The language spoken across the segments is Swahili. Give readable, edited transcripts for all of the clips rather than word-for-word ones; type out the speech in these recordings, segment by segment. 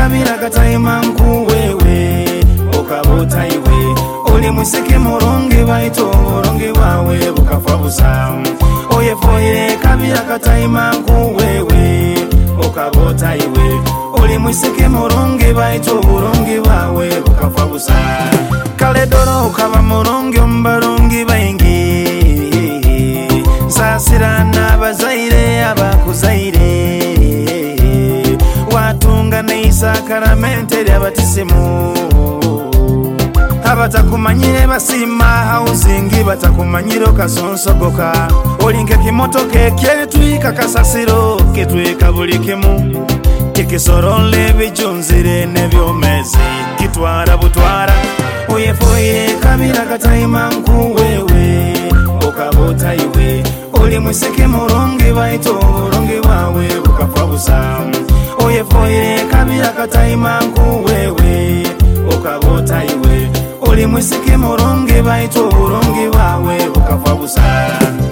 kabira katayima nkuwewe okabota iwe oli museke mulungi baito bulungi bwawe bukafa busa oyefoire kabira katayima nkuwewe okabota iwe oli museke mulungi baito bulungi bwawe bukafa busa kale doro ukaba mulungi ombalungi baingi sasirana bazaire abakuzaire watunga neisa karamente lyabatisimu abatakumanyire basima hausingi batakumanyire kasonsogoka olinke kimotoke kyetwika kasasiro ketwika buli kimu kikisorole bijunzire nebyomezi kitwara butwara oyefoire kabira katayima nkuwewe okabota iwe oli museke mulungi baito bulungi bwawe bukafa busa oyefoire kabira katayima nkuwewe okabota iwe oli museke mulungi baito bulungi bwawe bukafa busa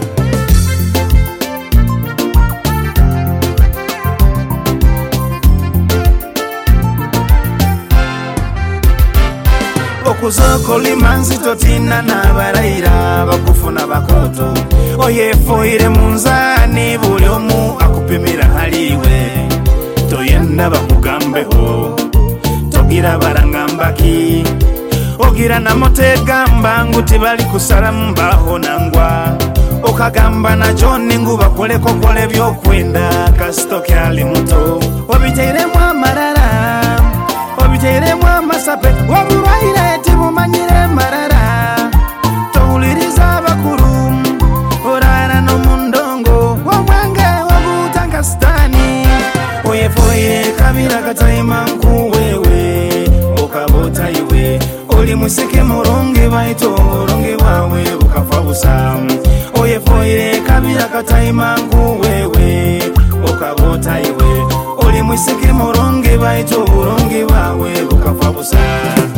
okuzoko limanzi totina nabaraira bakufuna bakoto oyefoire munzani buli omu akupimira haliwe toyenda bakugambeho togira barangambaki ogira namotegamba nguti bali kusala mbaho nangwa okagamba na joni nguba koleko kole byokwenda kasitoke ali muto obiteiremu amarara obiteiremu amasape wabulwaire tibumanyire marara towuliriza bakuru orara nomundongo womwange wabutanga sitani oyefoire kabira katayima nkuwewe okabota iwe oli museke mulungi baito bulungi bwawe bukafa busa oyefoire kabira katayima nkuwewe okabota iwe oli museke mulungi baito bulungi bwawe bukafa busa